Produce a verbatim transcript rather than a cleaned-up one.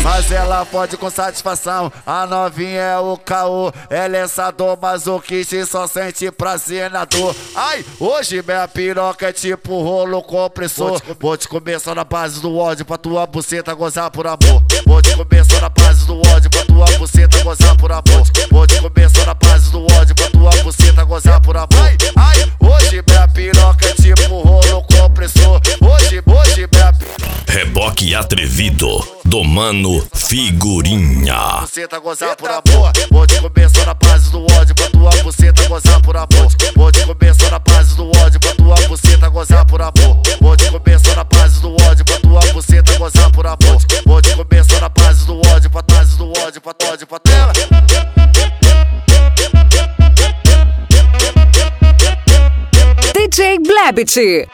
Mas ela pode com satisfação, a novinha é o caô. Ela é sadomasoquista e só sente prazer na dor. Ai, hoje minha piroca é tipo rolo compressor. Vou te comer só na base do ódio pra tua buceta gozar por amor. Vou te comer só na base do ódio pra tua buceta gozar por amor. Vou te comer só na base do ódio pra tua buceta gozar por amor. Ai, ai, hoje minha piroca é tipo rolo compressor. Hoje, hoje minha piroca... Reboque atrevido do Mano Figurinha. Buceta gozar por amor. Vou te comer só na base do ódio pra tua buceta gozar por amor. Vou te comer só na base do ódio pra tua buceta gozar por amor. Vou te comer só na base do ódio pra tua buceta gozar por amor. Vou te comer só na base do ódio pra base do ódio pra ódio pra tela. D J Blebit.